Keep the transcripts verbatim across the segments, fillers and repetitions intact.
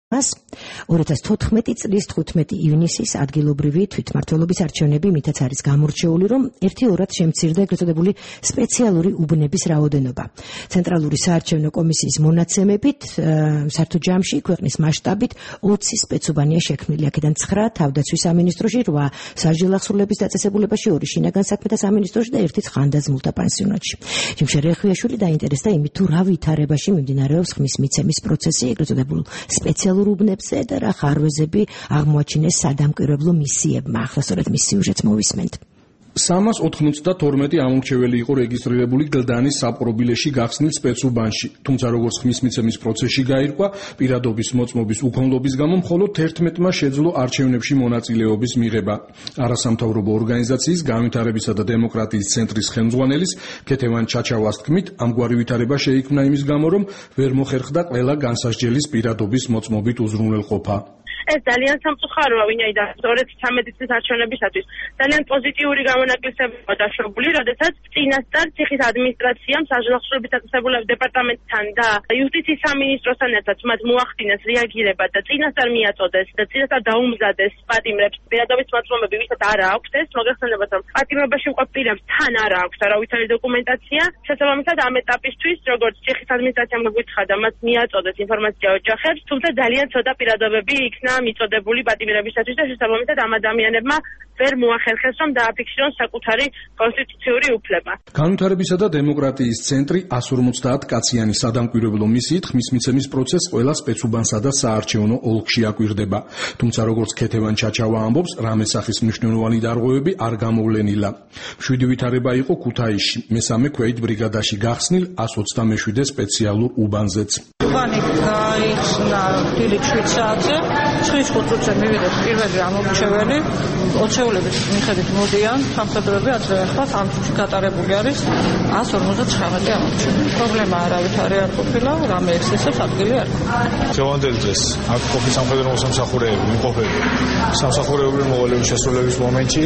ორი ათას თოთხმეტი წლის თხუთმეტი ივნისის ადგილობრივი თვითმმართველობის არჩევნები მითაც არის გამორჩეული, რომ ერთი ორად შემცირდა ეგრეთ წოდებული სპეციალური უბნების რაოდენობა. ცენტრალური საარჩევნო კომისიის მონაცემებით, საერთო ჯამში ქვეყნის მასშტაბით ოცი სპეცუბანია შექმნილი. აქედან ცხრა თავდაცვის სამინისტროში, რვა სასჯელ ახსრულების დაწესებულებაში, ორი შინაგან საქმეთა სამინისტროში და ერთი ცხანდაზმულთა პანსიონატში. ჯიმშე რეხვიაშვილი დაინტერესდა იმით, თუ რა ვითარებაში მიმდინარეობს ხმის მიცემის პროცესი ეგრეთ წოდებულ სპეციალურ უბნებზე და რა ხარვეზები აღმოაჩინეს სადამკვირვებლო მისიებმა. ახლა სწორედ მის სიუჟეტს მოვისმენთ. სამას ოთხმოცდათორმეტი ამორჩეველი იყო რეგისტრირებული გლდანის საპყრობილეში გახსნილ სპეცუბანში, თუმცა როგორც ხმის მიცემის პროცესში გაირკვა, პირადობის მოწმობის უქონლობის გამო მხოლოდ თერთმეტმა შეძლო არჩევნებში მონაწილეობის მიღება. არასამთავრობო ორგანიზაციის განვითარებისა და დემოკრატიის ცენტრის ხელმძღვანელის ქეთევან ჩაჩავას თქმით, ამგვარი ვითარება შეიქმნა იმის გამო, რომ ვერ მოხერხდა ყველა განსასჯელის პირადობის მოწმობით უზრუნველყოფა. ეს ძალიან სამწუხაროა, ვინაიდან სწორედ ცამეტი წლის არჩევნებისათვის ძალიან პოზიტიური გამონაკლისებია დაშვებული, როდესაც წინასწარ ციხის ადმინისტრაციამ სასჯელ ახსრულების დაწესებულების დეპარტამენტთან და იუსტიციის სამინისტროსთან ერთად მათ მოახდინეს რეაგირება და წინასწარ მიაწოდეს და წინასწარ დაუმზადეს პატიმრებს პირადობის მოწმობები, ვისაც არ აქვს ეს, მოგეხსენებათ, რომ პატიმრობაში მყოფ პირებს თან არ აქვს არავითარი დოკუმენტაცია. შესაბამისად ამ ეტაპისთვის, როგორც ციხის ადმინისტრაციამ მოგვიცხადა და მათ მიაწოდეს ინფორმაცია ოჯახებს, თუმცა ძალიან ცოტა პირადობები იქნა მიწოდებული პატიმრებისათვის და შესაბამისად ამ ადამიანებმა ვერ მოახერხეს, რომ დააფიქსირონ საკუთარი კონსტიტუციური უფლება. განვითარებისა და დემოკრატიის ცენტრი εκατს ორმოცდაათ კაციანი სადამკვირვებლო მისიით ხმის მიცემის პროცესს ყველა სპეცუბანსა და საარჩევნო ოლქში აკვირდება. თუმცა როგორც ქეთევან ჩაჩავა ამბობს, რამე სახის მნიშვნელოვანი დარღვევები არ გამოვლენილა. შვიდი ვითარება იყო ქუთაისში, მესამე ქვეით ბრიგადაში გახსნილ εκατს ოცდამეშვიდე სპეციალურ უბანზეც. უბანი გაიხსნა დილით შვიდ საათზე, ცხრის ხუთ წუთზე მივიღეთ პირველი ამორჩეველი, ოცეულების მიხედვით მოდიან სამხედროები, ადრე ახლა ამ წუთში გატარებული არის εκατს ორმოცდათვრამეტი ამორჩეველი. პრობლემა არავითარი არ ყოფილა, რამე ექსცესებს ადგილი არ ყოფილა. დღევანდელ დღეს აქ ყოფილი სამხედრო მოსამსახურეები, იმყოფები სამსახურეობრივი მოვალეობის შესრულების მომენტში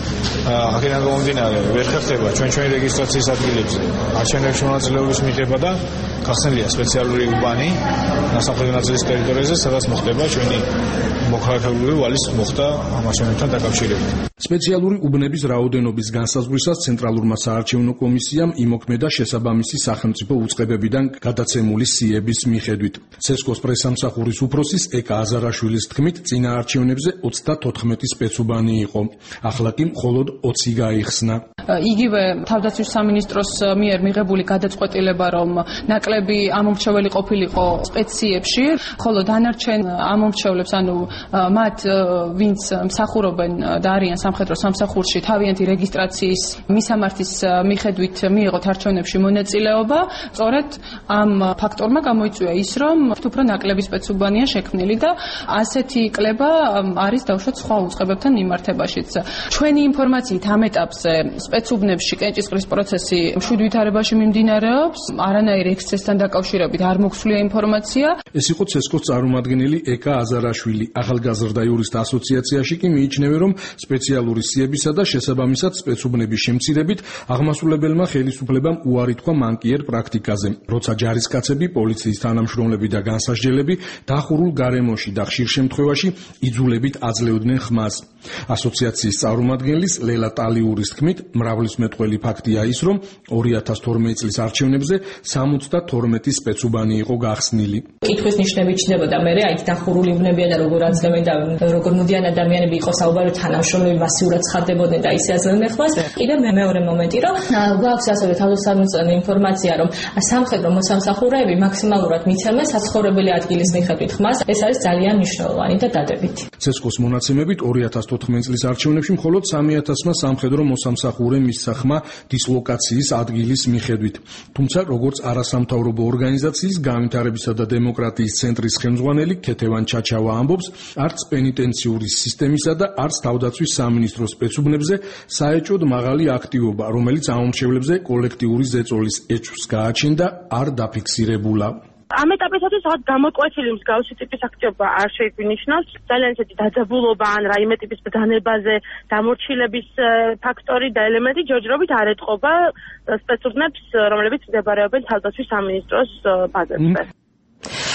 აქედან გამომდინარე ვერ ხერხდება ჩვენ ჩვენი რეგისტრაციის ადგილებზე არჩევნებში მონაწილეობის მიღება და გახსნილია სპეციალური უბანი სამხედრო ნაწილის ტერიტორიაზე, სადაც მოხდება ჩვენი მოქალაქეობრივი ვალის მოხდა ამ არჩევნებთან დაკავშირებით. სპეციალური უბნების რაოდენობის განსაზღვრისას ცენტრალურმა საარჩევნო კომისიამ იმოქმედა შესაბამისი სახელმწიფო უწყებებიდან გადაცემული სიების მიხედვით. ცესკოს პრესამსახურის უფროსის ეკა აზარაშვილის თქმით, წინა არჩევნებზე ოცდათოთხმეტი სპეცუბანი იყო. ახლა კი მხოლოდ ოცი გაიხსნა. იგივე თავდაცვის სამინისტროს მიერ მიღებული გადაწყვეტილება, რომ ნაკლები ამომრჩეველი ყოფილიყო სპეციებში, ხოლო დანარჩენ ამომრჩევლებს, ანუ მათ, ვინც მსახურობენ და არიან სამხედრო სამსახურში, თავიანთი რეგისტრაციის მისამართის მიხედვით მიიღოთ არჩევნებში მონაწილეობა. სწორედ ამ ფაქტორმა გამოიწვია ის, რომ უფრო ნაკლები სპეცუბანია შექმნილი და ასეთი კლება არის დავუშვათ სხვა უწყებებთან მიმართებაშიც. ჩვენი ინფორმაციით ამ ეტაპზე სპეცუბნებში კენჭისყრის პროცესი შვიდ ვითარებაში მიმდინარეობს, არანაირ ექსცესთან დაკავშირებით არ მოგვსვლია ინფორმაცია. ეს იყო ცესკოს წარმომადგენელი ეკა აზარაშვილი. ახალგაზრდა იურისტთა ასოციაციაში კი მიიჩნევენ, რომ სპეციალური სიებისა და შესაბამისად სპეცუბნების შემცირებით აღმასრულებელმა ხელისუფლებამ უარი თქვა მანკიერ პრაქტიკაზე, როცა ჯარისკაცები, პოლიციის თანამშრომლები და განსასჯელები დახურულ გარემოში და ხშირ შემთხვევაში იძულებით აძლევდნენ ხმას. ასოციაციის წარმომადგენლის ლელა ტალიურის თქმით, მრავლისმეტყველი ფაქტია ის, რომ ორი ათას თორმეტი წლის არჩევნებზე სამოცდათორმეტი სპეცუბანი იყო გახსნილი. კითხვის ნიშნები ჩნდებოდა მე აი დახურული უბნებია და როგორ აძლევენ და როგორ მოდიან ადამიანები იყო საუბარი თანამშრომლები მასიურად ცხადდებოდნენ და ისე აძლევდნენ ხმას. კიდევ მეორე მომენტი, რომ გვაქვს ასევე თავდასხმის ინფორმაცია, რომ სამხედრო მოსამსახურეები მაქსიმალურად მიცემენ საცხოვრებელი ადგილის მიხედვით ხმას. ეს არის ძალიან მნიშვნელოვანი და დადებითი. ცესკოს მონაცემებით ორი ათას თოთხმეტი წლის არჩევნებში მხოლოდ სამი ათასმა სამხედრო მოსამსახურე მისცა ხმა დისლოკაციის ადგილის მიხედვით. თუმცა, როგორც არასამთავრობო ორგანიზაციის განვითარებისა და დემოკრატიის ცენტრის ხელმძღვანელი ქეთევან ჩაჩავა ამბობს, არც პენიტენციური სისტემისა და არც თავდაცვის სამინისტროს სპეცუბნებზე საეჭვოდ მაღალი აქტივობა, რომელიც ამომრჩევლებზე კოლექტიური ზეწოლის ეჭვს გააჩენდა, არ დაფიქსირებულა. ამ ეტაპისათვის რაღაც გამოკვეთილი მსგავსი ტიპის აქტივობა არ შეგვინიშნავს. ძალიან ისეთი დაძაბულობა ან რაიმე ტიპის ბრძანებაზე დამორჩილების ფაქტორი და ელემენტი ჯერჯერობით არ ეტყობა სპეცუბნებს, რომლებიც მდებარეობენ თავდაცვის სამინისტროს ბაზებზე.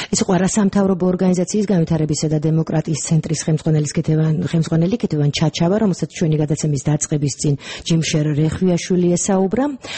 ეს იყო არასამთავრობო ორგანიზაციის განვითარებისა და დემოკრატიის ცენტრის ხელმძღვანელის ხელმძღვანელი კეთევან ჩაჩავა, რომელსაც ჩვენი გადაცემის დაწყების წინ ჯიმ შერ რეხვიაშვილი ესაუბრა.